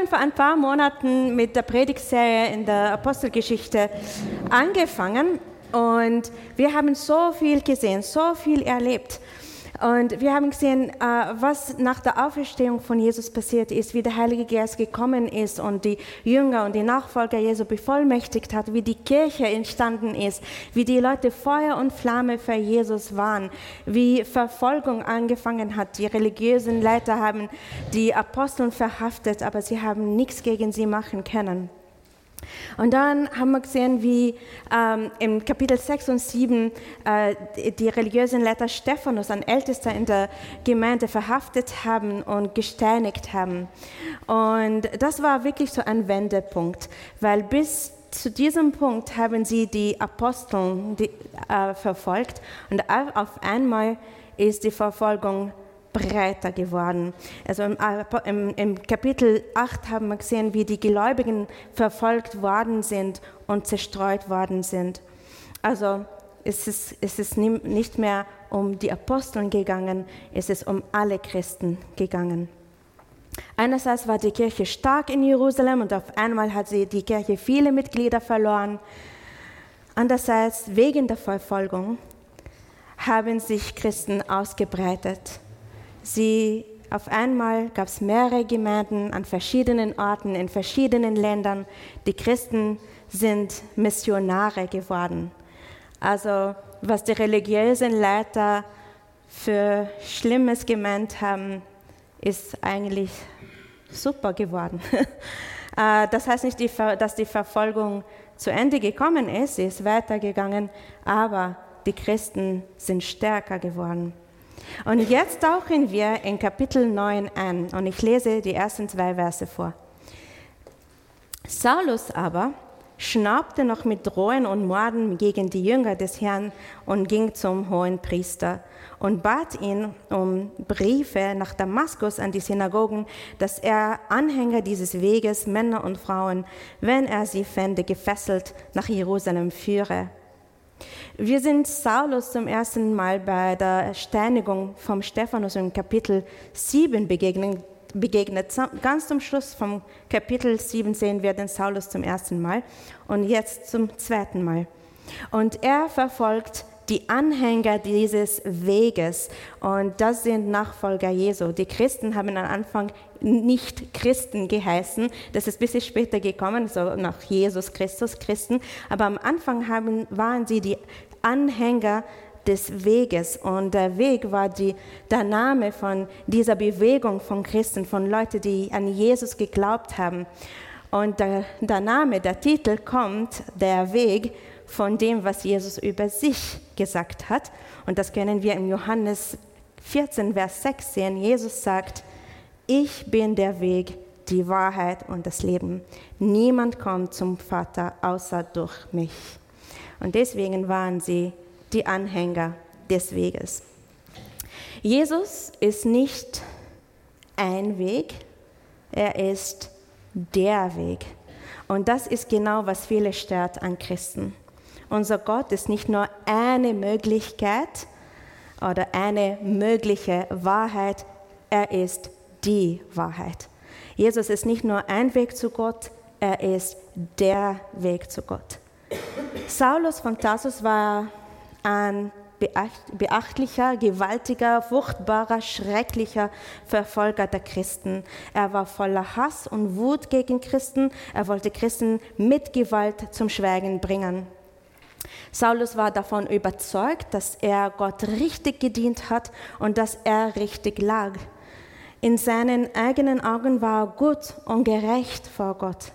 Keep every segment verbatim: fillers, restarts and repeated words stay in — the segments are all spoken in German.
vor ein paar Monaten mit der Predigtserie in der Apostelgeschichte angefangen und wir haben so viel gesehen, so viel erlebt. Und wir haben gesehen, was nach der Auferstehung von Jesus passiert ist, wie der Heilige Geist gekommen ist und die Jünger und die Nachfolger Jesu bevollmächtigt hat, wie die Kirche entstanden ist, wie die Leute Feuer und Flamme für Jesus waren, wie Verfolgung angefangen hat. Die religiösen Leiter haben die Apostel verhaftet, aber sie haben nichts gegen sie machen können. Und dann haben wir gesehen, wie ähm, im Kapitel sechs und sieben äh, die religiösen Leiter Stephanus, ein Ältester in der Gemeinde, verhaftet haben und gesteinigt haben. Und das war wirklich so ein Wendepunkt, weil bis zu diesem Punkt haben sie die Apostel die, äh, verfolgt und auf einmal ist die Verfolgung breiter geworden. Also im, im, im Kapitel acht haben wir gesehen, wie die Gläubigen verfolgt worden sind und zerstreut worden sind. Also es ist, es ist nicht mehr um die Apostel gegangen, es ist um alle Christen gegangen. Einerseits war die Kirche stark in Jerusalem und auf einmal hat sie die Kirche viele Mitglieder verloren. Andererseits, wegen der Verfolgung, haben sich Christen ausgebreitet. Sie, auf einmal gab es mehrere Gemeinden an verschiedenen Orten, in verschiedenen Ländern. Die Christen sind Missionare geworden. Also was die religiösen Leiter für Schlimmes gemeint haben, ist eigentlich super geworden. Das heißt nicht, dass die Verfolgung zu Ende gekommen ist, sie ist weitergegangen, aber die Christen sind stärker geworden. Und jetzt tauchen wir in Kapitel neun ein und ich lese die ersten zwei Verse vor. Saulus aber schnaubte noch mit Drohen und Morden gegen die Jünger des Herrn und ging zum Hohenpriester und bat ihn um Briefe nach Damaskus an die Synagogen, dass er Anhänger dieses Weges, Männer und Frauen, wenn er sie fände, gefesselt nach Jerusalem führe. Wir sind Saulus zum ersten Mal bei der Steinigung vom Stephanus in Kapitel sieben begegnet. begegnet. Ganz zum Schluss vom Kapitel sieben sehen wir den Saulus zum ersten Mal und jetzt zum zweiten Mal. Und er verfolgt die Anhänger dieses Weges und das sind Nachfolger Jesu. Die Christen haben am Anfang nicht Christen geheißen, das ist ein bisschen später gekommen, so nach Jesus Christus Christen, aber am Anfang haben, waren sie die Anhänger des Weges und der Weg war die, der Name von dieser Bewegung von Christen, von Leuten, die an Jesus geglaubt haben. Und der, der Name, der Titel kommt, der Weg, von dem, was Jesus über sich gesagt hat. Und das können wir im Johannes vierzehn, Vers sechs sehen. Jesus sagt, ich bin der Weg, die Wahrheit und das Leben. Niemand kommt zum Vater außer durch mich. Und deswegen waren sie die Anhänger des Weges. Jesus ist nicht ein Weg, er ist der Weg. Und das ist genau, was viele stört an Christen. Unser Gott ist nicht nur eine Möglichkeit oder eine mögliche Wahrheit, er ist die Wahrheit. Jesus ist nicht nur ein Weg zu Gott, er ist der Weg zu Gott. Saulus von Tarsus war ein beachtlicher, gewaltiger, furchtbarer, schrecklicher Verfolger der Christen. Er war voller Hass und Wut gegen Christen. Er wollte Christen mit Gewalt zum Schweigen bringen. Saulus war davon überzeugt, dass er Gott richtig gedient hat und dass er richtig lag. In seinen eigenen Augen war er gut und gerecht vor Gott.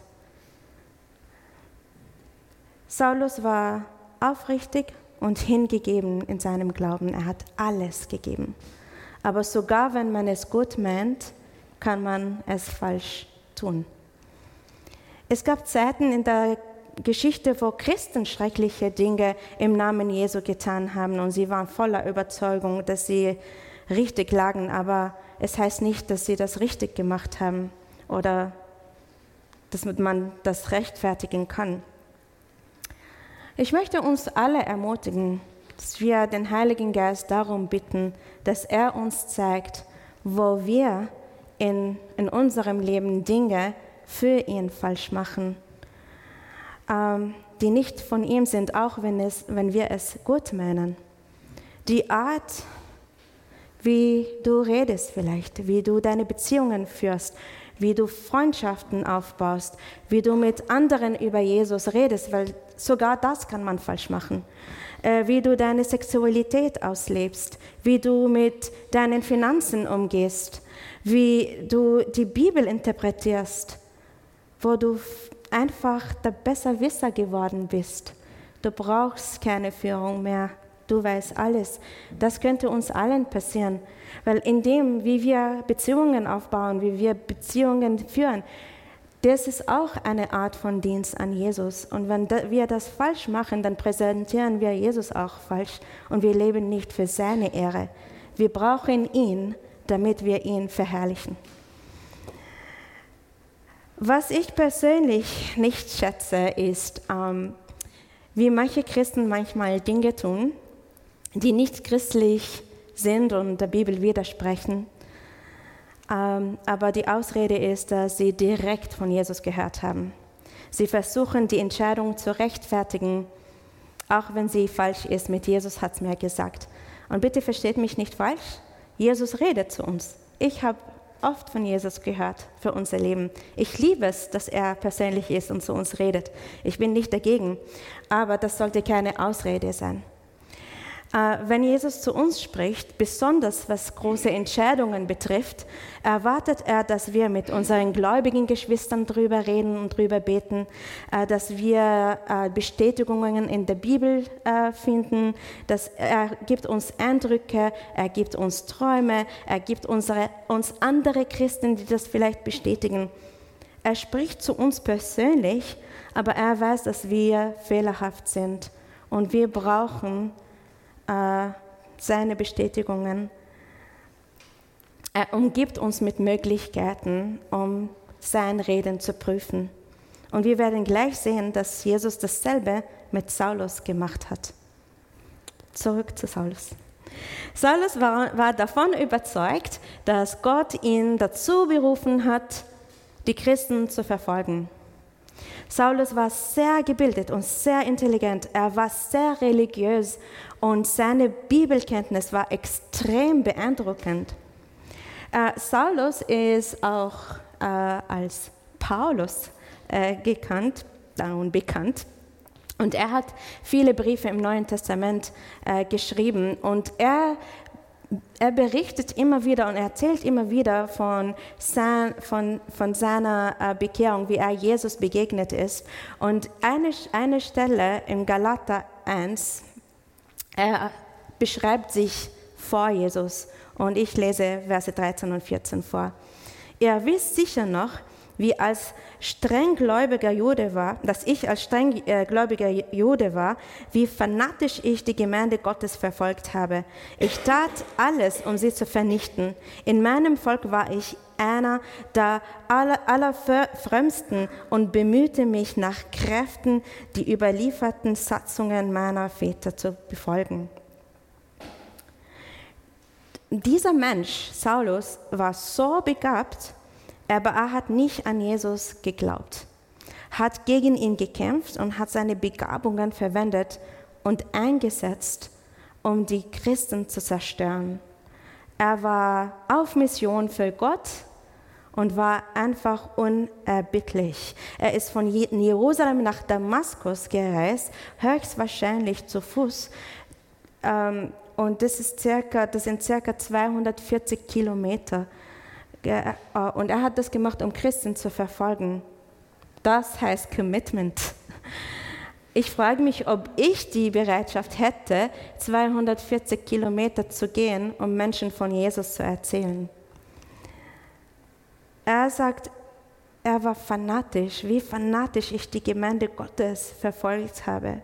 Saulus war aufrichtig und hingegeben in seinem Glauben. Er hat alles gegeben. Aber sogar wenn man es gut meint, kann man es falsch tun. Es gab Zeiten in der Geschichte, wo Christen schreckliche Dinge im Namen Jesu getan haben und sie waren voller Überzeugung, dass sie richtig lagen, aber es heißt nicht, dass sie das richtig gemacht haben oder dass man das rechtfertigen kann. Ich möchte uns alle ermutigen, dass wir den Heiligen Geist darum bitten, dass er uns zeigt, wo wir in, in unserem Leben Dinge für ihn falsch machen, ähm, die nicht von ihm sind, auch wenn, es, wenn wir es gut meinen. Die Art, wie du redest vielleicht, wie du deine Beziehungen führst, wie du Freundschaften aufbaust, wie du mit anderen über Jesus redest, weil sogar das kann man falsch machen. Äh, wie du deine Sexualität auslebst, wie du mit deinen Finanzen umgehst, wie du die Bibel interpretierst, wo du einfach der Besserwisser geworden bist. Du brauchst keine Führung mehr. Du weißt alles. Das könnte uns allen passieren, weil in dem, wie wir Beziehungen aufbauen, wie wir Beziehungen führen, das ist auch eine Art von Dienst an Jesus. Und wenn wir das falsch machen, dann präsentieren wir Jesus auch falsch und wir leben nicht für seine Ehre. Wir brauchen ihn, damit wir ihn verherrlichen. Was ich persönlich nicht schätze, ist, ähm, wie manche Christen manchmal Dinge tun, die nicht christlich sind und der Bibel widersprechen. Ähm, aber die Ausrede ist, dass sie direkt von Jesus gehört haben. Sie versuchen, die Entscheidung zu rechtfertigen, auch wenn sie falsch ist. Mit Jesus hat es mir gesagt. Und bitte versteht mich nicht falsch, Jesus redet zu uns. Ich habe oft von Jesus gehört für unser Leben. Ich liebe es, dass er persönlich ist und zu uns redet. Ich bin nicht dagegen, aber das sollte keine Ausrede sein. Wenn Jesus zu uns spricht, besonders was große Entscheidungen betrifft, erwartet er, dass wir mit unseren gläubigen Geschwistern drüber reden und drüber beten, dass wir Bestätigungen in der Bibel finden, dass er gibt uns Eindrücke, er gibt uns Träume, er gibt unsere, uns andere Christen, die das vielleicht bestätigen. Er spricht zu uns persönlich, aber er weiß, dass wir fehlerhaft sind und wir brauchen seine Bestätigungen. Er umgibt uns mit Möglichkeiten, um sein Reden zu prüfen. Und wir werden gleich sehen, dass Jesus dasselbe mit Saulus gemacht hat. Zurück zu Saulus. Saulus war, war davon überzeugt, dass Gott ihn dazu berufen hat, die Christen zu verfolgen. Saulus war sehr gebildet und sehr intelligent. Er war sehr religiös und seine Bibelkenntnis war extrem beeindruckend. Äh, Saulus ist auch äh, als Paulus äh, gekannt äh, und bekannt. Und er hat viele Briefe im Neuen Testament äh, geschrieben. Und er Er berichtet immer wieder und erzählt immer wieder von, sein, von, von seiner Bekehrung, wie er Jesus begegnet ist. Und eine, eine Stelle im Galater eins, er beschreibt sich vor Jesus. Und ich lese Verse dreizehn und vierzehn vor. Ihr wisst sicher noch, wie als strenggläubiger Jude war, dass ich als strenggläubiger Jude war, wie fanatisch ich die Gemeinde Gottes verfolgt habe. Ich tat alles, um sie zu vernichten. In meinem Volk war ich einer der aller, allerfrömmsten und bemühte mich nach Kräften, die überlieferten Satzungen meiner Väter zu befolgen. Dieser Mensch, Saulus, war so begabt, aber er hat nicht an Jesus geglaubt, hat gegen ihn gekämpft und hat seine Begabungen verwendet und eingesetzt, um die Christen zu zerstören. Er war auf Mission für Gott und war einfach unerbittlich. Er ist von Jerusalem nach Damaskus gereist, höchstwahrscheinlich zu Fuß. Und das, ist circa, das sind circa zweihundertvierzig Kilometer. Und er hat das gemacht, um Christen zu verfolgen. Das heißt Commitment. Ich frage mich, ob ich die Bereitschaft hätte, zweihundertvierzig Kilometer zu gehen, um Menschen von Jesus zu erzählen. Er sagt, er war fanatisch, wie fanatisch ich die Gemeinde Gottes verfolgt habe.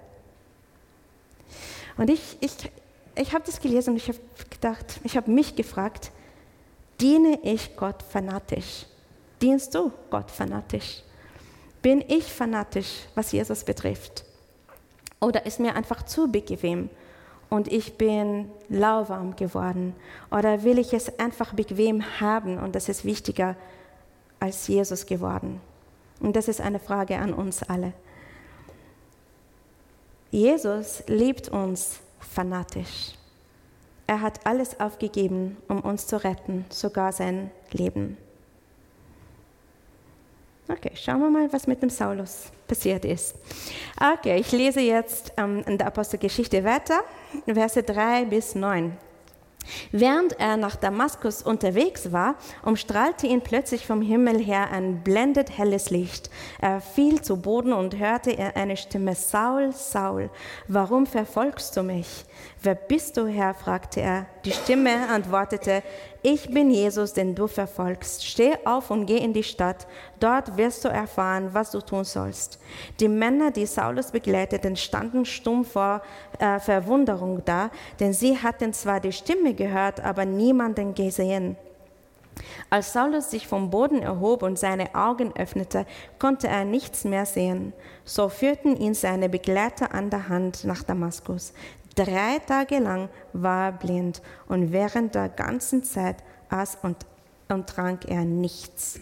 Und ich, ich, ich habe das gelesen und ich habe gedacht, ich habe mich gefragt, diene ich Gott fanatisch? Dienst du Gott fanatisch? Bin ich fanatisch, was Jesus betrifft? Oder ist mir einfach zu bequem und ich bin lauwarm geworden? Oder will ich es einfach bequem haben und das ist wichtiger als Jesus geworden? Und das ist eine Frage an uns alle. Jesus liebt uns fanatisch. Er hat alles aufgegeben, um uns zu retten, sogar sein Leben. Okay, schauen wir mal, was mit dem Saulus passiert ist. Okay, ich lese jetzt ähm, in der Apostelgeschichte weiter, Verse drei bis neun. Während er nach Damaskus unterwegs war, umstrahlte ihn plötzlich vom Himmel her ein blendend helles Licht. Er fiel zu Boden und hörte eine Stimme: Saul, Saul, warum verfolgst du mich? Wer bist du, Herr? Fragte er. Die Stimme antwortete: Ich bin Jesus, den du verfolgst. Steh auf und geh in die Stadt. Dort wirst du erfahren, was du tun sollst. Die Männer, die Saulus begleiteten, standen stumm vor äh, Verwunderung da, denn sie hatten zwar die Stimme gehört, aber niemanden gesehen. Als Saulus sich vom Boden erhob und seine Augen öffnete, konnte er nichts mehr sehen. So führten ihn seine Begleiter an der Hand nach Damaskus. Drei Tage lang war er blind und während der ganzen Zeit aß und, und trank er nichts.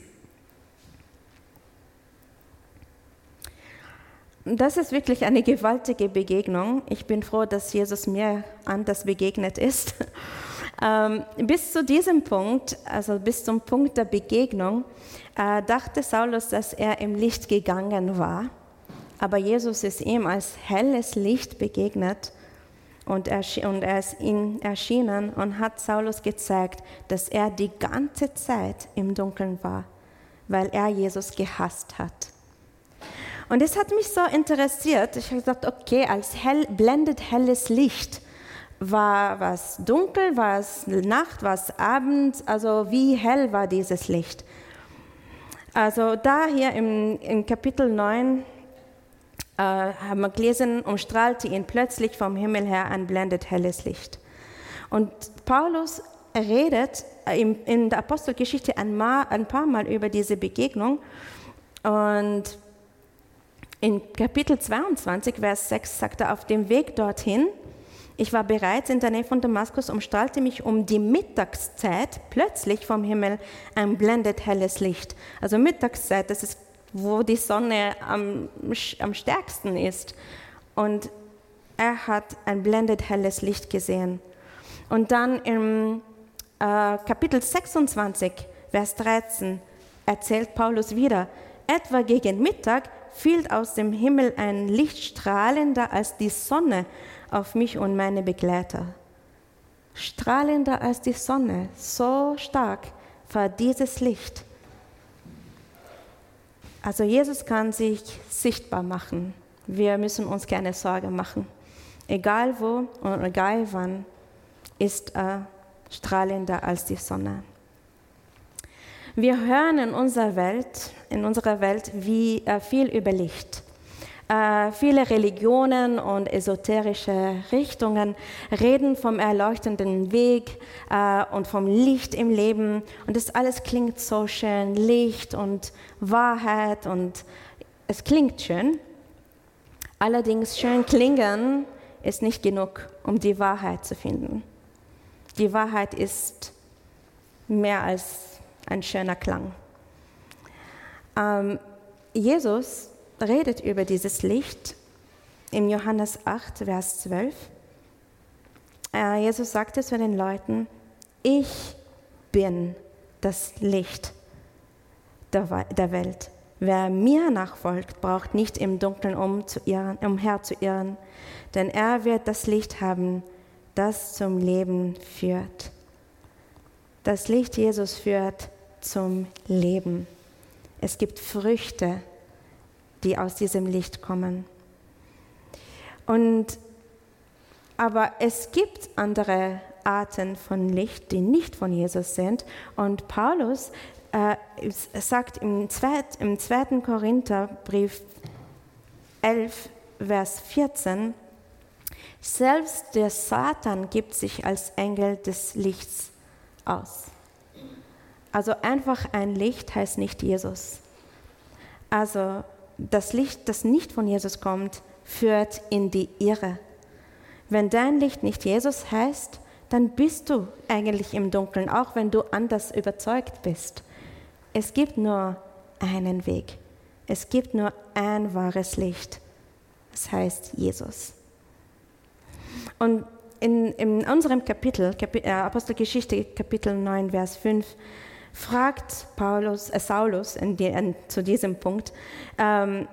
Das ist wirklich eine gewaltige Begegnung. Ich bin froh, dass Jesus mir anders begegnet ist. Ähm, bis zu diesem Punkt, also bis zum Punkt der Begegnung, äh, dachte Saulus, dass er im Licht gegangen war. Aber Jesus ist ihm als helles Licht begegnet und er, und er ist ihm erschienen und hat Saulus gezeigt, dass er die ganze Zeit im Dunkeln war, weil er Jesus gehasst hat. Und es hat mich so interessiert. Ich habe gesagt, okay, als hell, blendet helles Licht. War was dunkel, war es Nacht, war es Abend? Also wie hell war dieses Licht? Also da hier im, im Kapitel neun äh, haben wir gelesen, umstrahlte ihn plötzlich vom Himmel her ein blendet helles Licht. Und Paulus redet in, in der Apostelgeschichte ein, Mal, ein paar Mal über diese Begegnung. Und in Kapitel zweiundzwanzig, Vers sechs sagt er: Auf dem Weg dorthin, ich war bereits in der Nähe von Damaskus, umstrahlte mich um die Mittagszeit plötzlich vom Himmel ein blendet helles Licht. Also Mittagszeit, das ist, wo die Sonne am, am stärksten ist. Und er hat ein blendet helles Licht gesehen. Und dann im äh, Kapitel sechsundzwanzig, Vers dreizehn, erzählt Paulus wieder: Etwa gegen Mittag fiel aus dem Himmel ein Licht strahlender als die Sonne auf mich und meine Begleiter. Strahlender als die Sonne, so stark war dieses Licht. Also Jesus kann sich sichtbar machen. Wir müssen uns keine Sorge machen. Egal wo und egal wann ist er strahlender als die Sonne. Wir hören in unserer Welt, in unserer Welt wie, äh, viel über Licht. Äh, viele Religionen und esoterische Richtungen reden vom erleuchtenden Weg äh, und vom Licht im Leben. Und das alles klingt so schön, Licht und Wahrheit, und es klingt schön. Allerdings schön klingen ist nicht genug, um die Wahrheit zu finden. Die Wahrheit ist mehr als ein schöner Klang. Ähm, Jesus redet über dieses Licht in Johannes acht, Vers zwölf. Äh, Jesus sagt es zu den Leuten: Ich bin das Licht der, der Welt. Wer mir nachfolgt, braucht nicht im Dunkeln umzuirren, umherzuirren, denn er wird das Licht haben, das zum Leben führt. Das Licht Jesus führt zum Leben. Es gibt Früchte, die aus diesem Licht kommen. Und, aber es gibt andere Arten von Licht, die nicht von Jesus sind. Und Paulus äh, sagt im, zweit, im zweiten Korintherbrief elf, Vers vierzehn, selbst der Satan gibt sich als Engel des Lichts aus. Also einfach ein Licht heißt nicht Jesus. Also das Licht, das nicht von Jesus kommt, führt in die Irre. Wenn dein Licht nicht Jesus heißt, dann bist du eigentlich im Dunkeln, auch wenn du anders überzeugt bist. Es gibt nur einen Weg, Es gibt nur ein wahres Licht. Das heißt Jesus. Und in, in unserem Kapitel, Kapi- äh, Apostelgeschichte, Kapitel neun, Vers fünf, fragt Paulus, äh, Saulus in die, in, zu diesem Punkt, ähm,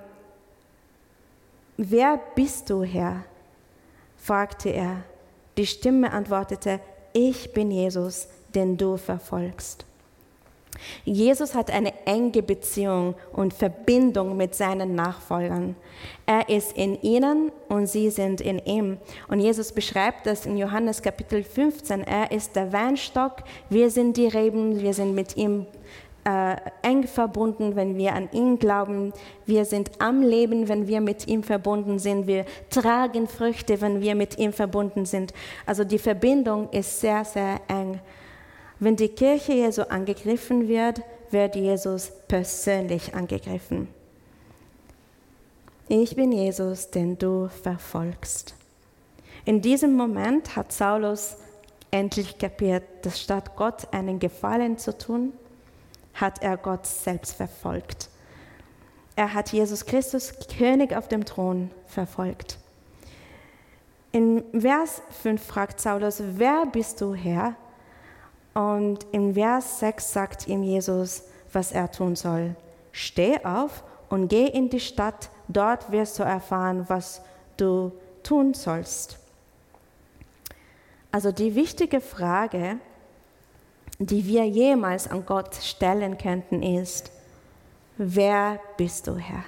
wer bist du, Herr? Fragte er. Die Stimme antwortete, ich bin Jesus, den du verfolgst. Jesus hat eine enge Beziehung und Verbindung mit seinen Nachfolgern. Er ist in ihnen und sie sind in ihm. Und Jesus beschreibt das in Johannes Kapitel fünfzehn. Er ist der Weinstock, wir sind die Reben, wir sind mit ihm äh, eng verbunden, wenn wir an ihn glauben. Wir sind am Leben, wenn wir mit ihm verbunden sind. Wir tragen Früchte, wenn wir mit ihm verbunden sind. Also die Verbindung ist sehr, sehr eng. Wenn die Kirche Jesu angegriffen wird, wird Jesus persönlich angegriffen. Ich bin Jesus, den du verfolgst. In diesem Moment hat Saulus endlich kapiert, dass statt Gott einen Gefallen zu tun, hat er Gott selbst verfolgt. Er hat Jesus Christus, König auf dem Thron, verfolgt. In Vers fünf fragt Saulus, wer bist du, Herr? Und in Vers sechs sagt ihm Jesus, was er tun soll. Steh auf und geh in die Stadt, dort wirst du erfahren, was du tun sollst. Also die wichtige Frage, die wir jemals an Gott stellen könnten, ist, wer bist du, Herr?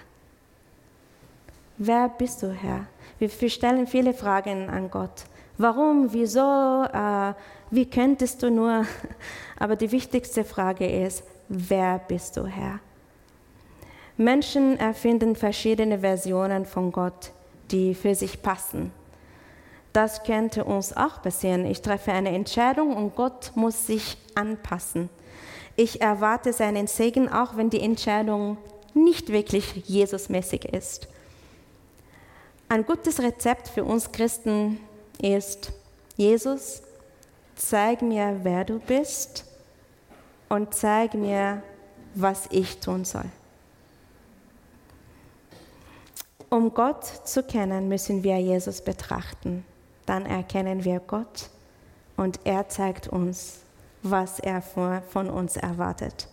Wer bist du, Herr? Wir, wir stellen viele Fragen an Gott. Warum, wieso, äh, wie könntest du nur? Aber die wichtigste Frage ist, wer bist du, Herr? Menschen erfinden verschiedene Versionen von Gott, die für sich passen. Das könnte uns auch passieren. Ich treffe eine Entscheidung und Gott muss sich anpassen. Ich erwarte seinen Segen, auch wenn die Entscheidung nicht wirklich Jesusmäßig ist. Ein gutes Rezept für uns Christen ist, Jesus, zeig mir, wer du bist und zeig mir, was ich tun soll. Um Gott zu kennen, müssen wir Jesus betrachten. Dann erkennen wir Gott und er zeigt uns, was er von uns erwartet.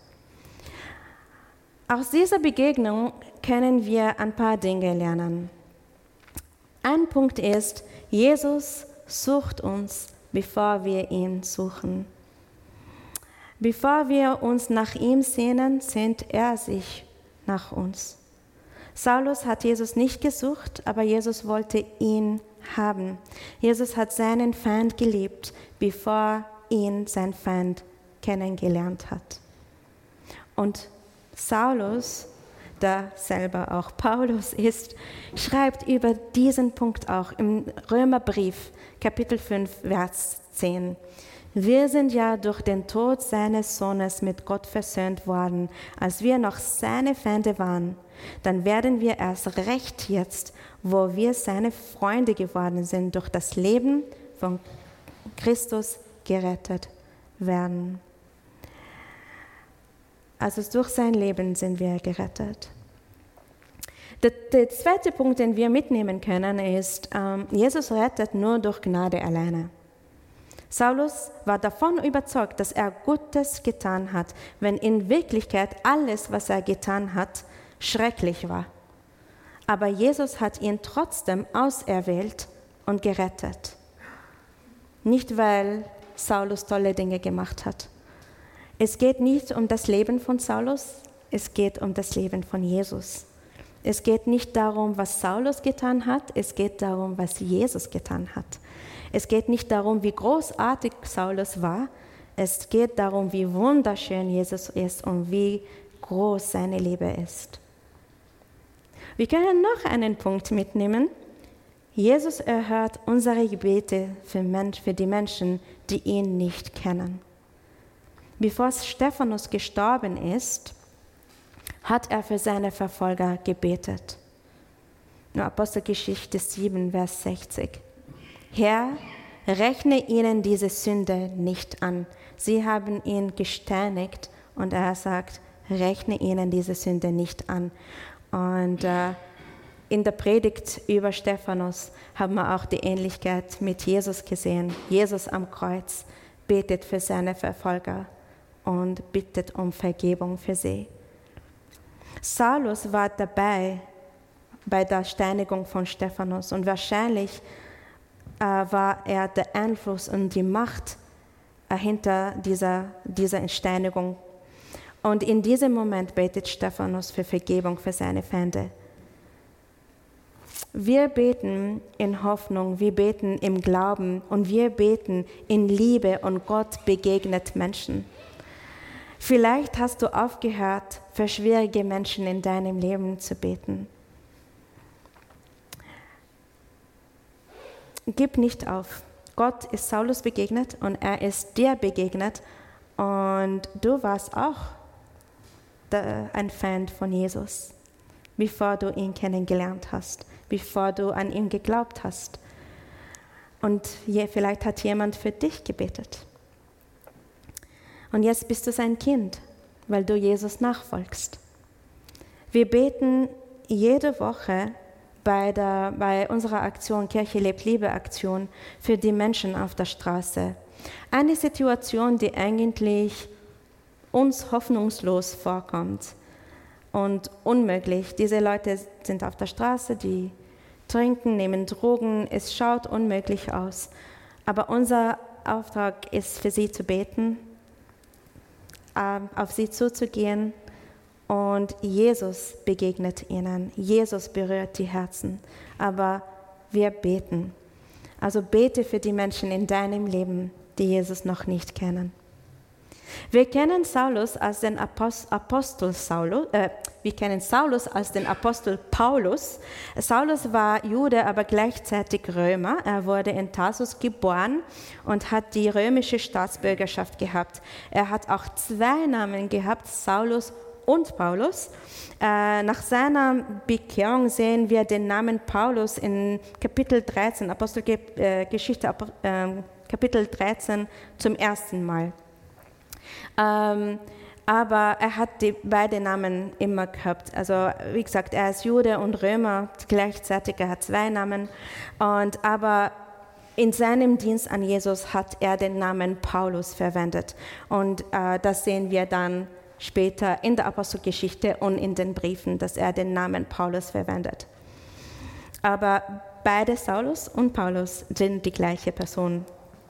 Aus dieser Begegnung können wir ein paar Dinge lernen. Ein Punkt ist, Jesus sucht uns, bevor wir ihn suchen. Bevor wir uns nach ihm sehnen, sehnt er sich nach uns. Saulus hat Jesus nicht gesucht, aber Jesus wollte ihn haben. Jesus hat seinen Feind geliebt, bevor ihn sein Feind kennengelernt hat. Und Saulus, der selber auch Paulus ist, schreibt über diesen Punkt auch im Römerbrief, Kapitel fünf, Vers zehn. Wir sind ja durch den Tod seines Sohnes mit Gott versöhnt worden, als wir noch seine Feinde waren. Dann werden wir erst recht jetzt, wo wir seine Freunde geworden sind, durch das Leben von Christus gerettet werden. Also durch sein Leben sind wir gerettet. Der, der zweite Punkt, den wir mitnehmen können, ist, ähm, Jesus rettet nur durch Gnade alleine. Saulus war davon überzeugt, dass er Gutes getan hat, wenn in Wirklichkeit alles, was er getan hat, schrecklich war. Aber Jesus hat ihn trotzdem auserwählt und gerettet. Nicht, weil Saulus tolle Dinge gemacht hat. Es geht nicht um das Leben von Saulus, es geht um das Leben von Jesus. Es geht nicht darum, was Saulus getan hat, es geht darum, was Jesus getan hat. Es geht nicht darum, wie großartig Saulus war, es geht darum, wie wunderschön Jesus ist und wie groß seine Liebe ist. Wir können noch einen Punkt mitnehmen. Jesus erhört unsere Gebete für, Mensch, für die Menschen, die ihn nicht kennen. Bevor Stephanus gestorben ist, hat er für seine Verfolger gebetet. In Apostelgeschichte sieben, Vers sechzig. Herr, rechne ihnen diese Sünde nicht an. Sie haben ihn gesteinigt und er sagt, rechne ihnen diese Sünde nicht an. Und äh, in der Predigt über Stephanus haben wir auch die Ähnlichkeit mit Jesus gesehen. Jesus am Kreuz betet für seine Verfolger und bittet um Vergebung für sie. Saulus war dabei bei der Steinigung von Stephanus und wahrscheinlich äh, war er der Einfluss und die Macht äh, hinter dieser, dieser Steinigung. Und in diesem Moment betet Stephanus für Vergebung für seine Feinde. Wir beten in Hoffnung, wir beten im Glauben und wir beten in Liebe und Gott begegnet Menschen. Vielleicht hast du aufgehört, für schwierige Menschen in deinem Leben zu beten. Gib nicht auf. Gott ist Saulus begegnet und er ist dir begegnet und du warst auch ein Fan von Jesus, bevor du ihn kennengelernt hast, bevor du an ihn geglaubt hast. Und je, vielleicht hat jemand für dich gebetet. Und jetzt bist du sein Kind, weil du Jesus nachfolgst. Wir beten jede Woche bei, der, bei unserer Aktion Kirche lebt Liebe Aktion für die Menschen auf der Straße. Eine Situation, die eigentlich uns hoffnungslos vorkommt und unmöglich. Diese Leute sind auf der Straße, die trinken, nehmen Drogen. Es schaut unmöglich aus. Aber unser Auftrag ist, für sie zu beten, auf sie zuzugehen und Jesus begegnet ihnen. Jesus berührt die Herzen. Aber wir beten. Also bete für die Menschen in deinem Leben, die Jesus noch nicht kennen. Wir kennen Saulus als den Apostel Saulus, äh, wir kennen Saulus als den Apostel Paulus. Saulus war Jude, aber gleichzeitig Römer. Er wurde in Tarsus geboren und hat die römische Staatsbürgerschaft gehabt. Er hat auch zwei Namen gehabt, Saulus und Paulus. Äh, nach seiner Bekehrung sehen wir den Namen Paulus in Kapitel dreizehn, Apostelgeschichte, äh, Kapitel dreizehn zum ersten Mal. Ähm, aber er hat die beiden Namen immer gehabt. Also wie gesagt, er ist Jude und Römer gleichzeitig, er hat zwei Namen. Und, aber in seinem Dienst an Jesus hat er den Namen Paulus verwendet. Und äh, das sehen wir dann später in der Apostelgeschichte und in den Briefen, dass er den Namen Paulus verwendet. Aber beide Saulus und Paulus sind die gleiche Person.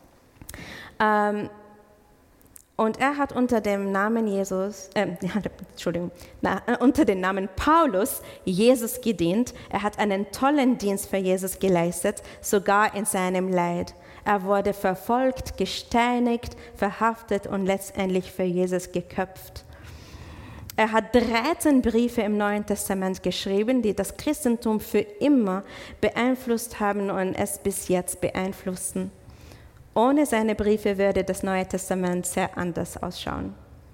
Ähm, Und er hat unter dem Namen Jesus, äh, Entschuldigung, na, äh, unter dem Namen Paulus Jesus gedient. Er hat einen tollen Dienst für Jesus geleistet, sogar in seinem Leid. Er wurde verfolgt, gesteinigt, verhaftet und letztendlich für Jesus geköpft. Er hat dreizehn Briefe im Neuen Testament geschrieben, die das Christentum für immer beeinflusst haben und es bis jetzt beeinflussen. Ohne seine Briefe würde das Neue Testament sehr anders ausschauen.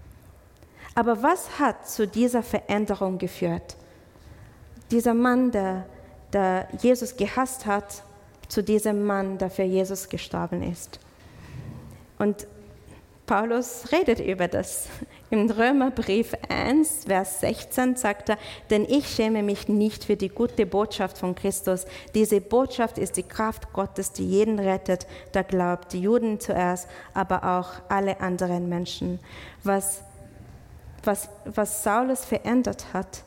Aber was hat zu dieser Veränderung geführt? Dieser Mann, der, der Jesus gehasst hat, zu diesem Mann, der für Jesus gestorben ist. Und Paulus redet über das. Im Römerbrief eins, Vers sechzehn sagt er, denn ich schäme mich nicht für die gute Botschaft von Christus. Diese Botschaft ist die Kraft Gottes, die jeden rettet, der glaubt, die Juden zuerst, aber auch alle anderen Menschen. Was, was, was Saulus verändert hat,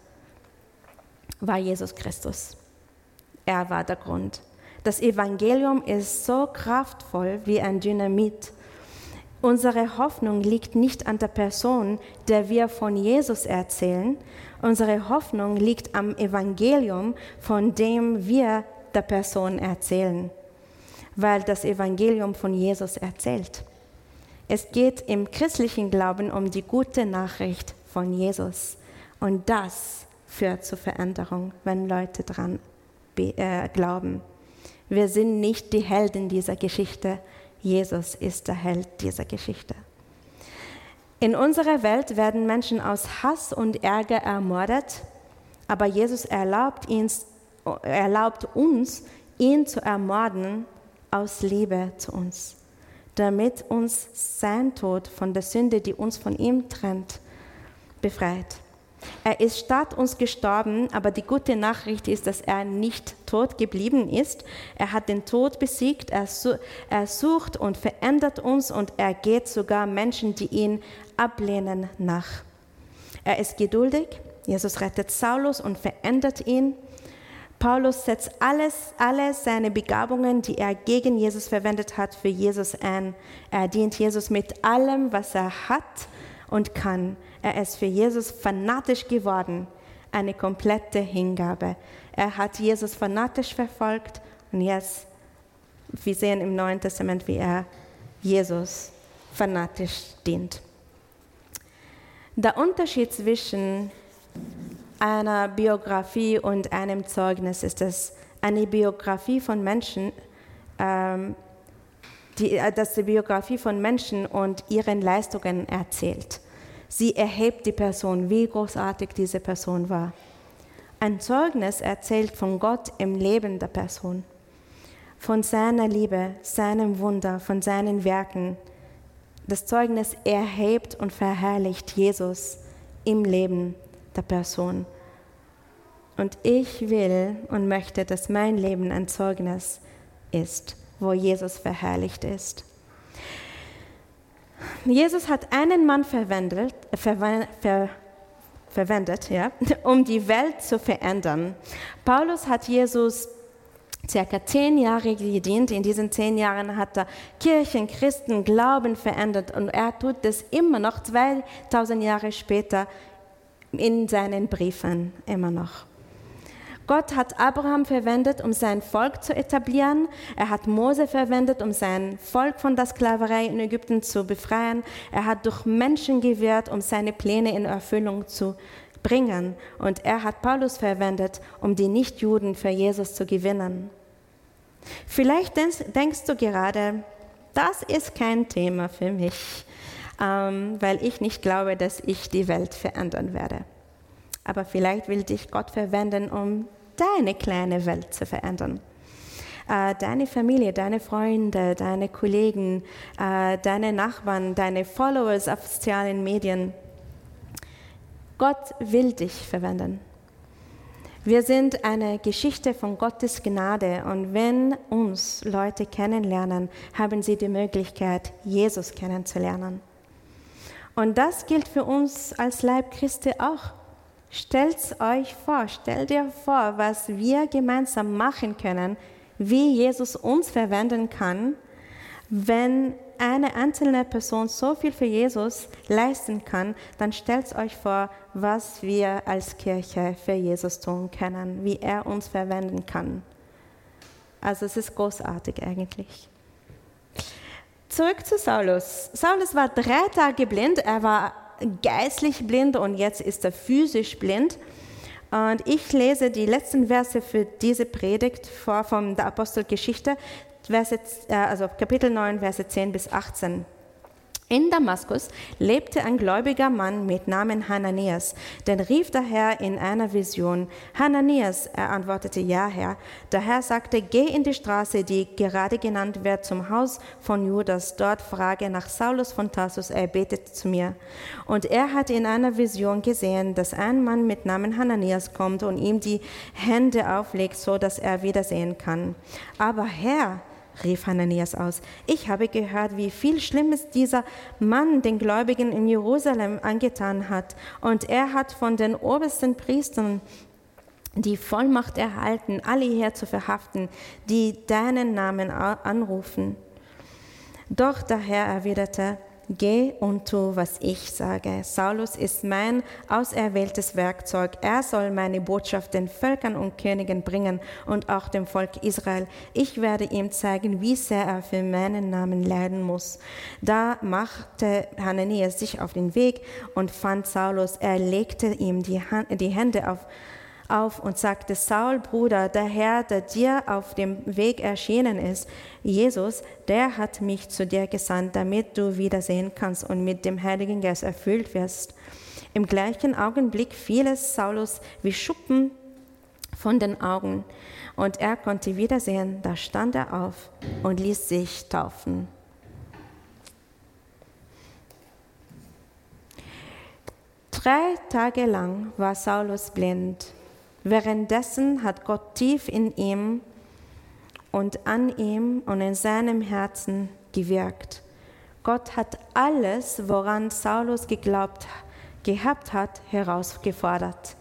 war Jesus Christus. Er war der Grund. Das Evangelium ist so kraftvoll wie ein Dynamit. Unsere Hoffnung liegt nicht an der Person, der wir von Jesus erzählen. Unsere Hoffnung liegt am Evangelium, von dem wir der Person erzählen, weil das Evangelium von Jesus erzählt. Es geht im christlichen Glauben um die gute Nachricht von Jesus. Und das führt zu Veränderung, wenn Leute daran äh, glauben. Wir sind nicht die Helden dieser Geschichte. Jesus ist der Held dieser Geschichte. In unserer Welt werden Menschen aus Hass und Ärger ermordet, aber Jesus erlaubt, ihn, erlaubt uns, ihn zu ermorden aus Liebe zu uns, damit uns sein Tod von der Sünde, die uns von ihm trennt, befreit. Er ist statt uns gestorben, aber die gute Nachricht ist, dass er nicht tot geblieben ist. Er hat den Tod besiegt, er, su- er sucht und verändert uns und er geht sogar Menschen, die ihn ablehnen, nach. Er ist geduldig, Jesus rettet Saulus und verändert ihn. Paulus setzt alles, alle seine Begabungen, die er gegen Jesus verwendet hat, für Jesus ein. Er dient Jesus mit allem, was er hat und kann. Er ist für Jesus fanatisch geworden, eine komplette Hingabe. Er hat Jesus fanatisch verfolgt und jetzt, wir sehen im Neuen Testament, wie er Jesus fanatisch dient. Der Unterschied zwischen einer Biografie und einem Zeugnis ist es, eine Biografie von Menschen, ähm, die, dass die Biografie von Menschen und ihren Leistungen erzählt. Sie erhebt die Person, wie großartig diese Person war. Ein Zeugnis erzählt von Gott im Leben der Person, von seiner Liebe, seinem Wunder, von seinen Werken. Das Zeugnis erhebt und verherrlicht Jesus im Leben der Person. Und ich will und möchte, dass mein Leben ein Zeugnis ist, wo Jesus verherrlicht ist. Jesus hat einen Mann verwendet, verwendet, ver, verwendet ja, um die Welt zu verändern. Paulus hat Jesus circa zehn Jahre gedient. In diesen zehn Jahren hat er Kirchen, Christen, Glauben verändert und er tut das immer noch zweitausend Jahre später in seinen Briefen immer noch. Gott hat Abraham verwendet, um sein Volk zu etablieren. Er hat Mose verwendet, um sein Volk von der Sklaverei in Ägypten zu befreien. Er hat durch Menschen gewährt, um seine Pläne in Erfüllung zu bringen. Und er hat Paulus verwendet, um die Nichtjuden für Jesus zu gewinnen. Vielleicht denkst du gerade, das ist kein Thema für mich, ähm, weil ich nicht glaube, dass ich die Welt verändern werde. Aber vielleicht will dich Gott verwenden, um deine kleine Welt zu verändern. Äh, deine Familie, deine Freunde, deine Kollegen, äh, deine Nachbarn, deine Followers auf sozialen Medien. Gott will dich verwenden. Wir sind eine Geschichte von Gottes Gnade und wenn uns Leute kennenlernen, haben sie die Möglichkeit, Jesus kennenzulernen. Und das gilt für uns als Leib Christi auch. Stellt euch vor, stellt dir vor, was wir gemeinsam machen können, wie Jesus uns verwenden kann, wenn eine einzelne Person so viel für Jesus leisten kann, dann stellt euch vor, was wir als Kirche für Jesus tun können, wie er uns verwenden kann. Also es ist großartig eigentlich. Zurück zu Saulus. Saulus war drei Tage blind, er war geistlich blind und jetzt ist er physisch blind. Und ich lese die letzten Verse für diese Predigt vor von der Apostelgeschichte, Verse, also Kapitel neun, Verse zehn bis achtzehn. In Damaskus lebte ein gläubiger Mann mit Namen Hananias. Den rief der Herr in einer Vision. Hananias, er antwortete, ja, Herr. Der Herr sagte, geh in die Straße, die gerade genannt wird, zum Haus von Judas. Dort frage nach Saulus von Tarsus, er betet zu mir. Und er hat in einer Vision gesehen, dass ein Mann mit Namen Hananias kommt und ihm die Hände auflegt, so dass er wieder sehen kann. Aber Herr, rief Hananias aus, ich habe gehört, wie viel Schlimmes dieser Mann den Gläubigen in Jerusalem angetan hat. Und er hat von den obersten Priestern die Vollmacht erhalten, alle hier zu verhaften, die deinen Namen anrufen. Doch der Herr erwiderte, geh und tu, was ich sage. Saulus ist mein auserwähltes Werkzeug. Er soll meine Botschaft den Völkern und Königen bringen und auch dem Volk Israel. Ich werde ihm zeigen, wie sehr er für meinen Namen leiden muss. Da machte Hananias sich auf den Weg und fand Saulus. Er legte ihm die, Hand, die Hände auf auf und sagte, Saul, Bruder, der Herr, der dir auf dem Weg erschienen ist, Jesus, der hat mich zu dir gesandt, damit du wiedersehen kannst und mit dem Heiligen Geist erfüllt wirst. Im gleichen Augenblick fiel es Saulus wie Schuppen von den Augen und er konnte wiedersehen. Da stand er auf und ließ sich taufen. Drei Tage lang war Saulus blind. Währenddessen hat Gott tief in ihm und an ihm und in seinem Herzen gewirkt. Gott hat alles, woran Saulus geglaubt gehabt hat, herausgefordert.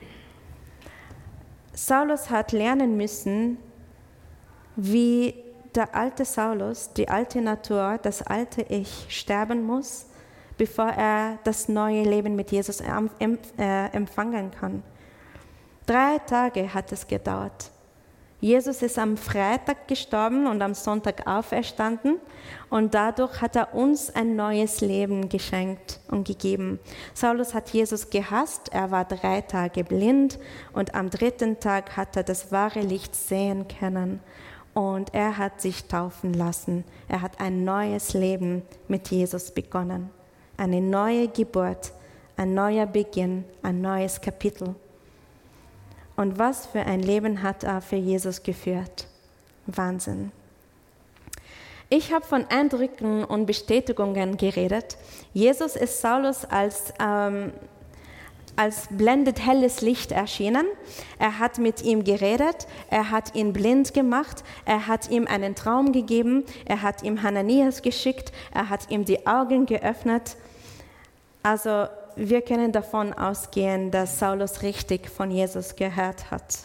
Saulus hat lernen müssen, wie der alte Saulus, die alte Natur, das alte Ich sterben muss, bevor er das neue Leben mit Jesus empfangen kann. Drei Tage hat es gedauert. Jesus ist am Freitag gestorben und am Sonntag auferstanden und dadurch hat er uns ein neues Leben geschenkt und gegeben. Saulus hat Jesus gehasst, er war drei Tage blind und am dritten Tag hat er das wahre Licht sehen können und er hat sich taufen lassen. Er hat ein neues Leben mit Jesus begonnen, eine neue Geburt, ein neuer Beginn, ein neues Kapitel. Und was für ein Leben hat er für Jesus geführt? Wahnsinn. Ich habe von Eindrücken und Bestätigungen geredet. Jesus ist Saulus als, ähm, als blendet helles Licht erschienen. Er hat mit ihm geredet, er hat ihn blind gemacht, er hat ihm einen Traum gegeben, er hat ihm Hananias geschickt, er hat ihm die Augen geöffnet. Also wir können davon ausgehen, dass Saulus richtig von Jesus gehört hat.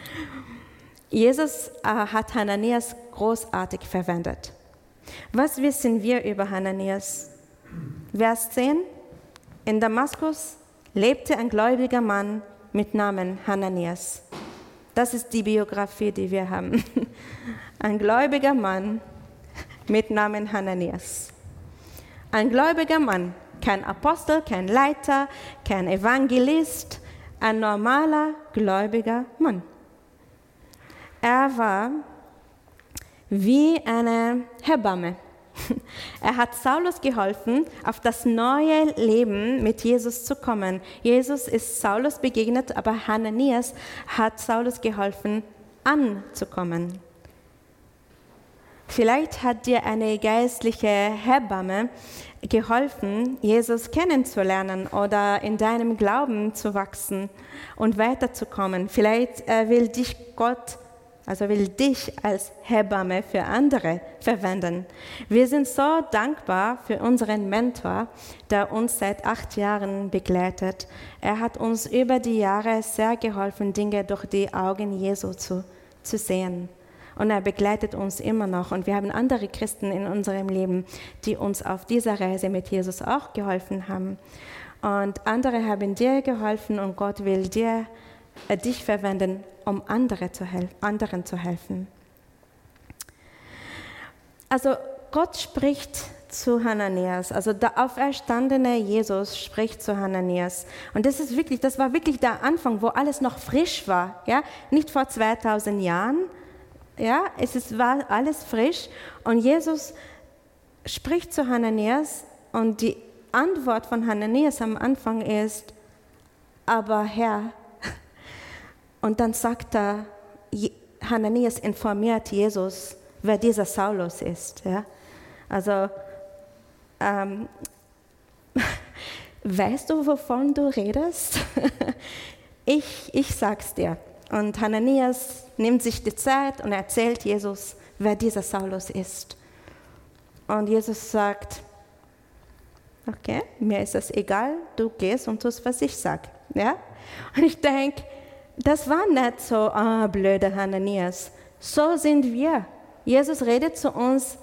Jesus äh, hat Hananias großartig verwendet. Was wissen wir über Hananias? Vers zehn. In Damaskus lebte ein gläubiger Mann mit Namen Hananias. Das ist die Biografie, die wir haben. Ein gläubiger Mann mit Namen Hananias. Ein gläubiger Mann. Kein Apostel, kein Leiter, kein Evangelist, ein normaler, gläubiger Mann. Er war wie eine Hebamme. Er hat Saulus geholfen, auf das neue Leben mit Jesus zu kommen. Jesus ist Saulus begegnet, aber Hananias hat Saulus geholfen, anzukommen. Vielleicht hat dir eine geistliche Hebamme geholfen, Jesus kennenzulernen oder in deinem Glauben zu wachsen und weiterzukommen. Vielleicht äh, will dich Gott, also will dich als Hebamme für andere verwenden. Wir sind so dankbar für unseren Mentor, der uns seit acht Jahren begleitet. Er hat uns über die Jahre sehr geholfen, Dinge durch die Augen Jesu zu, zu sehen. Und er begleitet uns immer noch. Und wir haben andere Christen in unserem Leben, die uns auf dieser Reise mit Jesus auch geholfen haben. Und andere haben dir geholfen und Gott will dir, äh, dich verwenden, um andere zu hel- anderen zu helfen. Also Gott spricht zu Hananias, also der auferstandene Jesus spricht zu Hananias. Und das ist wirklich, das war wirklich der Anfang, wo alles noch frisch war, ja, nicht vor zweitausend Jahren. Ja, es ist, war alles frisch und Jesus spricht zu Hananias und die Antwort von Hananias am Anfang ist, aber Herr, und dann sagt er, Hananias informiert Jesus, wer dieser Saulus ist. Ja? Also, ähm, weißt du, wovon du redest? ich, ich sag's dir. Und Hananias nimmt sich die Zeit und erzählt Jesus, wer dieser Saulus ist. Und Jesus sagt, okay, mir ist das egal, du gehst und tust, was ich sage. Ja? Und ich denke, das war nicht so, ah, blöde Hananias. So sind wir. Jesus redet zu uns,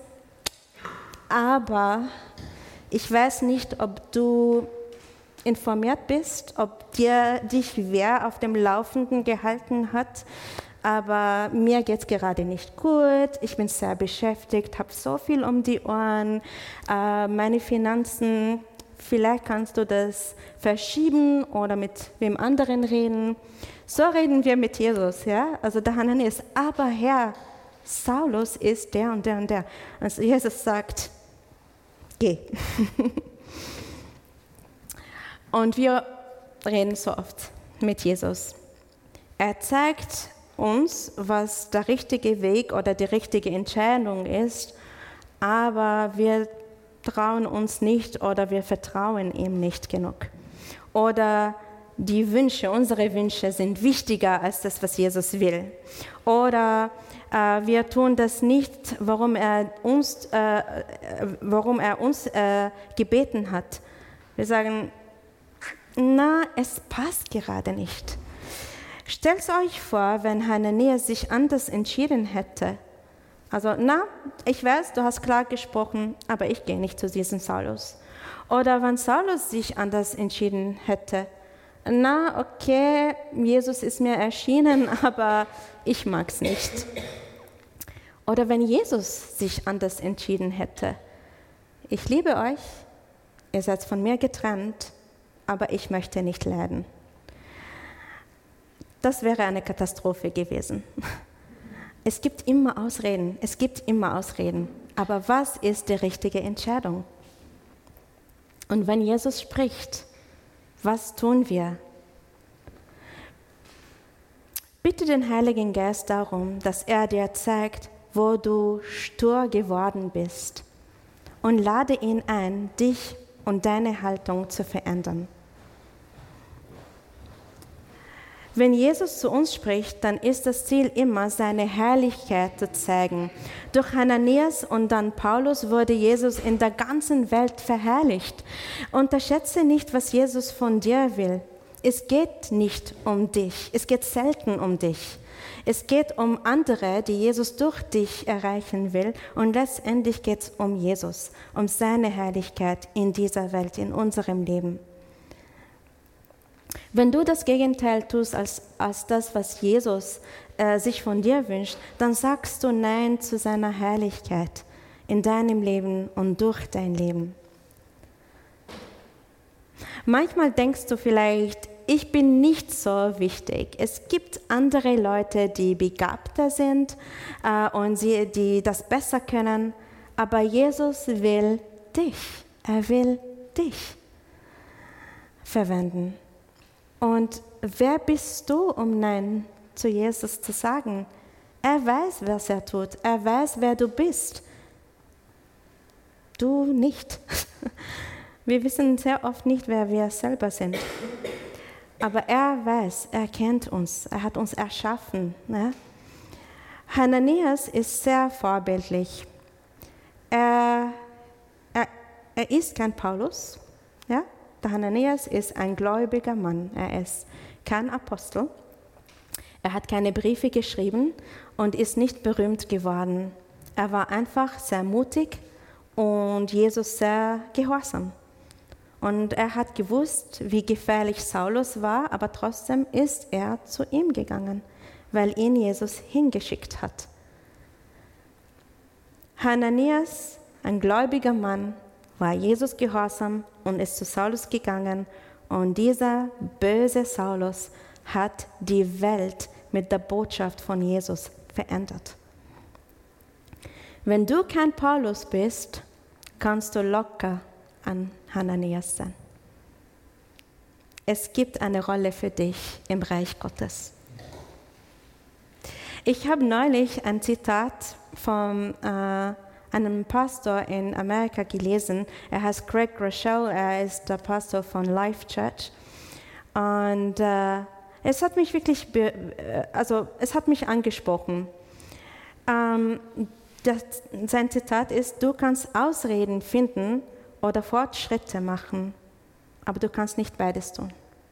aber ich weiß nicht, ob du informiert bist, ob dir, dich wer auf dem Laufenden gehalten hat, aber mir geht es gerade nicht gut, ich bin sehr beschäftigt, habe so viel um die Ohren, äh, meine Finanzen, vielleicht kannst du das verschieben oder mit wem anderen reden. So reden wir mit Jesus, ja, also der Hananias, aber Herr, Saulus ist der und der und der. Also Jesus sagt, geh. Und wir reden so oft mit Jesus. Er zeigt uns, was der richtige Weg oder die richtige Entscheidung ist, aber wir trauen uns nicht oder wir vertrauen ihm nicht genug. Oder die Wünsche, unsere Wünsche sind wichtiger als das, was Jesus will. Oder äh, wir tun das nicht, warum er uns, äh, warum er uns äh, gebeten hat. Wir sagen, na, es passt gerade nicht. Stellt euch vor, wenn Hananias sich anders entschieden hätte. Also, na, ich weiß, du hast klar gesprochen, aber ich gehe nicht zu diesem Saulus. Oder wenn Saulus sich anders entschieden hätte. Na, okay, Jesus ist mir erschienen, aber ich mag es nicht. Oder wenn Jesus sich anders entschieden hätte. Ich liebe euch, ihr seid von mir getrennt, aber ich möchte nicht leiden. Das wäre eine Katastrophe gewesen. Es gibt immer Ausreden, es gibt immer Ausreden. Aber was ist die richtige Entscheidung? Und wenn Jesus spricht, was tun wir? Bitte den Heiligen Geist darum, dass er dir zeigt, wo du stur geworden bist. Und lade ihn ein, dich und deine Haltung zu verändern. Wenn Jesus zu uns spricht, dann ist das Ziel immer, seine Herrlichkeit zu zeigen. Durch Hananias und dann Paulus wurde Jesus in der ganzen Welt verherrlicht. Unterschätze nicht, was Jesus von dir will. Es geht nicht um dich, es geht selten um dich. Es geht um andere, die Jesus durch dich erreichen will. Und letztendlich geht es um Jesus, um seine Herrlichkeit in dieser Welt, in unserem Leben. Wenn du das Gegenteil tust als, als das, was Jesus äh, sich von dir wünscht, dann sagst du Nein zu seiner Herrlichkeit in deinem Leben und durch dein Leben. Manchmal denkst du vielleicht, ich bin nicht so wichtig. Es gibt andere Leute, die begabter sind äh, und sie, die das besser können, aber Jesus will dich. Er will dich verwenden. Und wer bist du, um Nein zu Jesus zu sagen? Er weiß, was er tut. Er weiß, wer du bist. Du nicht. Wir wissen sehr oft nicht, wer wir selber sind. Aber er weiß, er kennt uns. Er hat uns erschaffen. Ne? Hananias ist sehr vorbildlich. Er, er, er ist kein Paulus, ja? Der Hananias ist ein gläubiger Mann. Er ist kein Apostel. Er hat keine Briefe geschrieben und ist nicht berühmt geworden. Er war einfach sehr mutig und Jesus sehr gehorsam. Und er hat gewusst, wie gefährlich Saulus war, aber trotzdem ist er zu ihm gegangen, weil ihn Jesus hingeschickt hat. Hananias, ein gläubiger Mann, war Jesus gehorsam und ist zu Saulus gegangen. Und dieser böse Saulus hat die Welt mit der Botschaft von Jesus verändert. Wenn du kein Paulus bist, kannst du locker an Hananias sein. Es gibt eine Rolle für dich im Reich Gottes. Ich habe neulich ein Zitat von äh, einem Pastor in Amerika gelesen. Er heißt Craig Groeschel, er ist der Pastor von Life Church. Und äh, es hat mich wirklich, be- also es hat mich angesprochen. Ähm, das, sein Zitat ist: Du kannst Ausreden finden oder Fortschritte machen, aber du kannst nicht beides tun.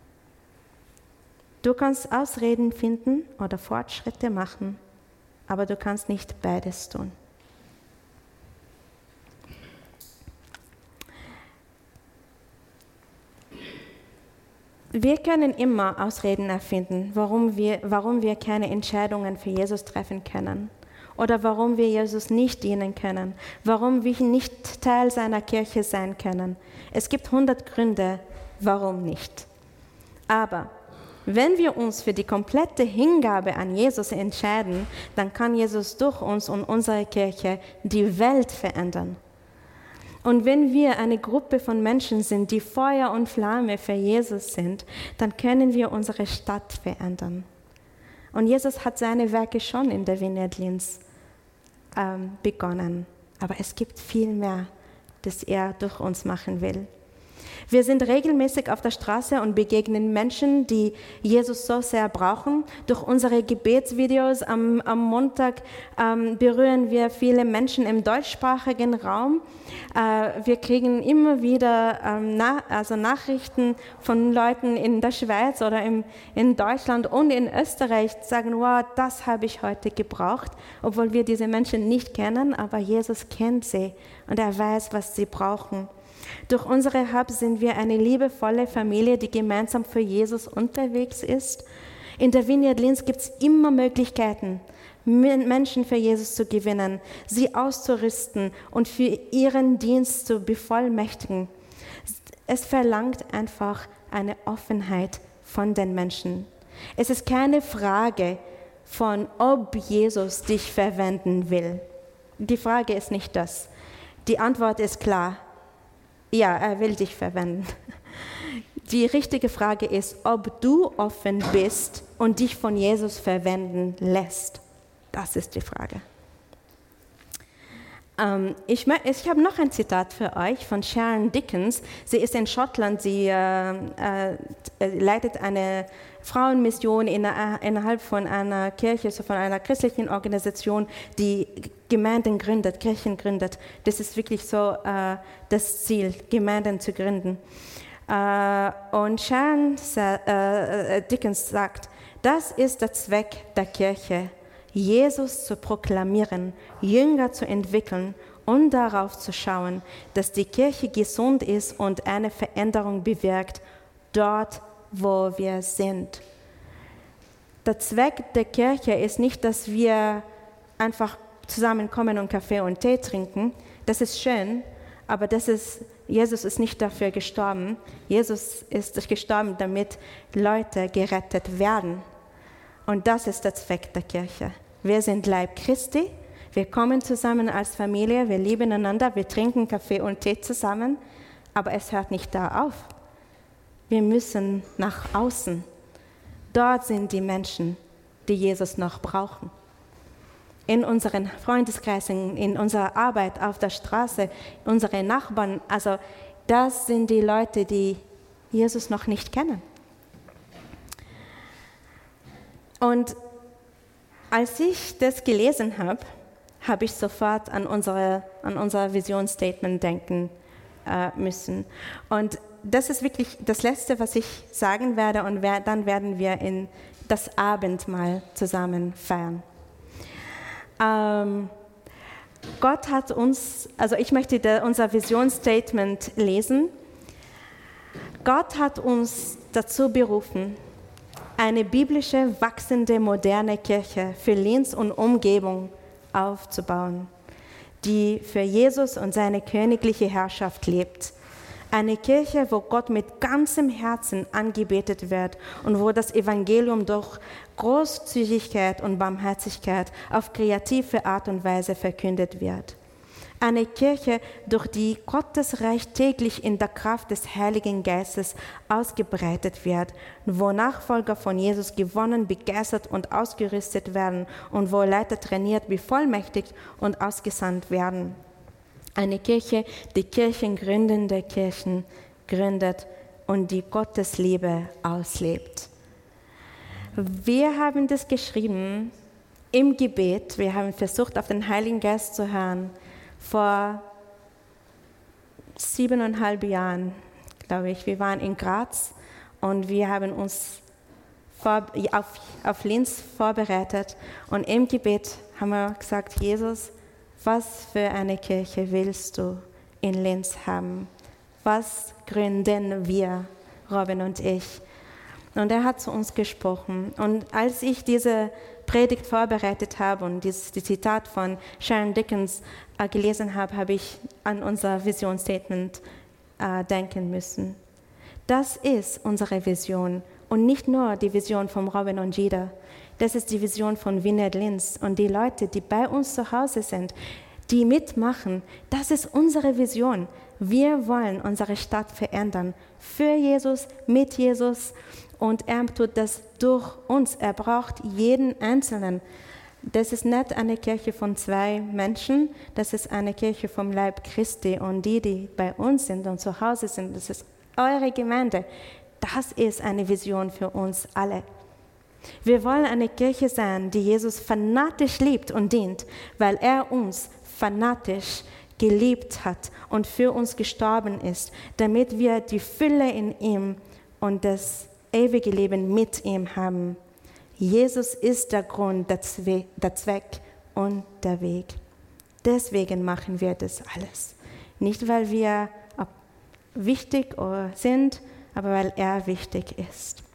Du kannst Ausreden finden oder Fortschritte machen, aber du kannst nicht beides tun. Wir können immer Ausreden erfinden, warum wir, warum wir keine Entscheidungen für Jesus treffen können oder warum wir Jesus nicht dienen können, warum wir nicht Teil seiner Kirche sein können. Es gibt hundert Gründe, warum nicht. Aber wenn wir uns für die komplette Hingabe an Jesus entscheiden, dann kann Jesus durch uns und unsere Kirche die Welt verändern. Und wenn wir eine Gruppe von Menschen sind, die Feuer und Flamme für Jesus sind, dann können wir unsere Stadt verändern. Und Jesus hat seine Werke schon in der Vineyard Linz ähm, begonnen. Aber es gibt viel mehr, das er durch uns machen will. Wir sind regelmäßig auf der Straße und begegnen Menschen, die Jesus so sehr brauchen. Durch unsere Gebetsvideos am, am Montag ähm, berühren wir viele Menschen im deutschsprachigen Raum. Äh, wir kriegen immer wieder ähm, na, also Nachrichten von Leuten in der Schweiz oder im, in Deutschland und in Österreich, die sagen, wow, das habe ich heute gebraucht, obwohl wir diese Menschen nicht kennen, aber Jesus kennt sie und er weiß, was sie brauchen. Durch unsere Hub sind wir eine liebevolle Familie, die gemeinsam für Jesus unterwegs ist. In der Vineyard Linz gibt es immer Möglichkeiten, Menschen für Jesus zu gewinnen, sie auszurüsten und für ihren Dienst zu bevollmächtigen. Es verlangt einfach eine Offenheit von den Menschen. Es ist keine Frage von, ob Jesus dich verwenden will. Die Frage ist nicht das. Die Antwort ist klar. Ja, er will dich verwenden. Die richtige Frage ist, ob du offen bist und dich von Jesus verwenden lässt. Das ist die Frage. Ähm, ich ich habe noch ein Zitat für euch von Sharon Dickens. Sie ist in Schottland. Sie äh, äh, leitet eine Frauenmission in, innerhalb von einer Kirche, so von einer christlichen Organisation, die Gemeinden gründet, Kirchen gründet. Das ist wirklich so äh, das Ziel, Gemeinden zu gründen. Äh, und Sharon äh, Dickens sagt, das ist der Zweck der Kirche, Jesus zu proklamieren, Jünger zu entwickeln und darauf zu schauen, dass die Kirche gesund ist und eine Veränderung bewirkt, dort, wo wir sind. Der Zweck der Kirche ist nicht, dass wir einfach zusammenkommen und Kaffee und Tee trinken. Das ist schön, aber das ist, Jesus ist nicht dafür gestorben. Jesus ist gestorben, damit Leute gerettet werden. Und das ist der Zweck der Kirche. Wir sind Leib Christi, wir kommen zusammen als Familie, wir lieben einander, wir trinken Kaffee und Tee zusammen, aber es hört nicht da auf. Wir müssen nach außen. Dort sind die Menschen, die Jesus noch brauchen. In unseren Freundeskreisen, in unserer Arbeit auf der Straße, unsere Nachbarn, also das sind die Leute, die Jesus noch nicht kennen. Und als ich das gelesen habe, habe ich sofort an unsere, an unser Visionsstatement denken äh, müssen. Und das ist wirklich das Letzte, was ich sagen werde, und wer, dann werden wir in das Abendmahl zusammen feiern. Ähm, Gott hat uns, also ich möchte da unser Visionsstatement lesen. Gott hat uns dazu berufen, eine biblische, wachsende, moderne Kirche für Linz und Umgebung aufzubauen, die für Jesus und seine königliche Herrschaft lebt. Eine Kirche, wo Gott mit ganzem Herzen angebetet wird und wo das Evangelium durch Großzügigkeit und Barmherzigkeit auf kreative Art und Weise verkündet wird. Eine Kirche, durch die Gottes Reich täglich in der Kraft des Heiligen Geistes ausgebreitet wird, wo Nachfolger von Jesus gewonnen, begeistert und ausgerüstet werden und wo Leiter trainiert, bevollmächtigt und ausgesandt werden. Eine Kirche, die kirchengründende Kirchen gründet und die Gottes Liebe auslebt. Wir haben das geschrieben im Gebet. Wir haben versucht, auf den Heiligen Geist zu hören. Vor siebeneinhalb Jahren, glaube ich, wir waren in Graz und wir haben uns vor, auf, auf Linz vorbereitet. Und im Gebet haben wir gesagt, Jesus, was für eine Kirche willst du in Linz haben? Was gründen wir, Robin und ich? Und er hat zu uns gesprochen. Und als ich diese Predigt vorbereitet habe und dieses die Zitat von Sharon Dickens äh, gelesen habe, habe ich an unser Visionsstatement äh, denken müssen. Das ist unsere Vision und nicht nur die Vision von Robin und Gida. Das ist die Vision von Vineyard Linz und die Leute, die bei uns zu Hause sind, die mitmachen. Das ist unsere Vision. Wir wollen unsere Stadt verändern. Für Jesus, mit Jesus. Und er tut das durch uns. Er braucht jeden Einzelnen. Das ist nicht eine Kirche von zwei Menschen. Das ist eine Kirche vom Leib Christi. Und die, die bei uns sind und zu Hause sind, das ist eure Gemeinde. Das ist eine Vision für uns alle. Wir wollen eine Kirche sein, die Jesus fanatisch liebt und dient, weil er uns fanatisch geliebt hat und für uns gestorben ist, damit wir die Fülle in ihm und das ewige Leben mit ihm haben. Jesus ist der Grund, der Zweck und der Weg. Deswegen machen wir das alles. Nicht, weil wir wichtig sind, aber weil er wichtig ist.